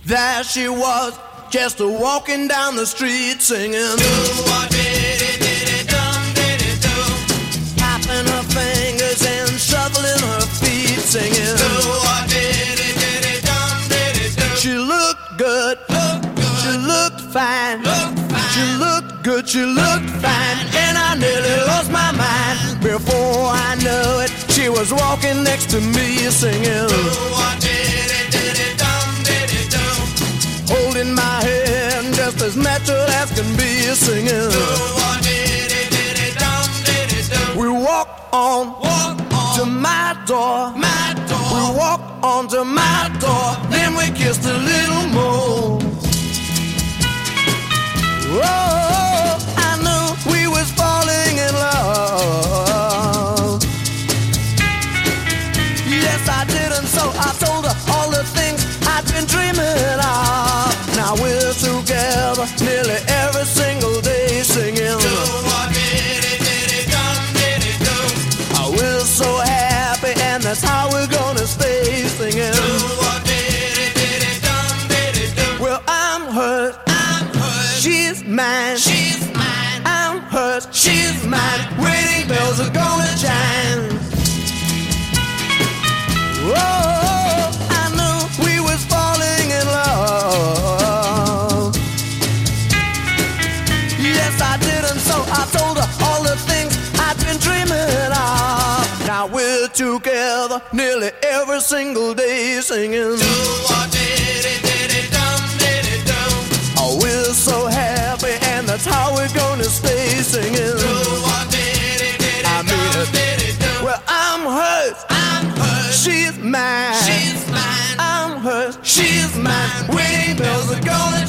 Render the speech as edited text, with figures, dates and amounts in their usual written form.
There she was, just walking down the street singing. Tapping her fingers and shuffling her feet singing. She looked good, she looked fine, she looked good, she looked fine, and I nearly lost my mind. Before I knew it, she was walking next to me singing. Holding my hand just as natural as can be singing. We walked on to my door. We walked on to my door. Then we kissed a little more. Oh, I knew we was falling in love. Yes, I did, and so I told her all the things I'd been dreaming of. Now we're together nearly every single day singing. We're so happy, and that's how we're gonna stay singing. Well, I'm hers, she's mine, I'm hers, she's mine. Wedding bells are gonna chime. Oh, I knew we was falling in love. Yes, I did, and so I told her all the things I'd been dreaming of. Now we're together nearly every single day singing. Oh, we're so happy, and that's how we're gonna stay singing. I mean it. Well, I'm hers, she's mine, I'm hers, she's mine. Wedding bells are gonna